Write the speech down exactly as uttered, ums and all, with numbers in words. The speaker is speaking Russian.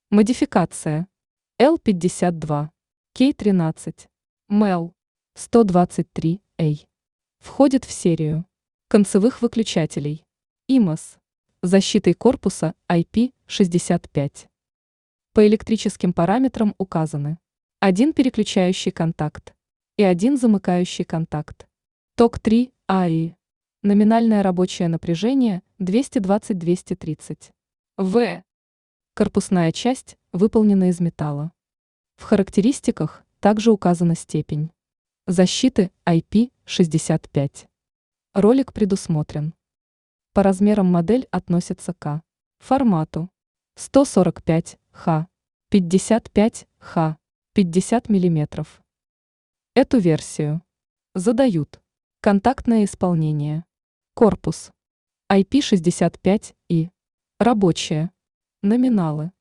Модификация эл пятьдесят два, кей тринадцать, мэл сто двадцать три эй. Входит в серию концевых выключателей имос с защитой корпуса ай пи шестьдесят пять. По электрическим параметрам указаны один переключающий контакт и один замыкающий контакт. Ток три эй. Номинальное рабочее напряжение двести двадцать — двести тридцать ватт. Корпусная часть выполнена из металла. В характеристиках также указана степень защиты ай пи шестьдесят пять. Ролик предусмотрен. По размерам модель относится к формату сто сорок пять ха, пятьдесят пять ха, пятьдесят миллиметров. Эту версию задают контактное исполнение, корпус ай пи шестьдесят пять и рабочее, номиналы.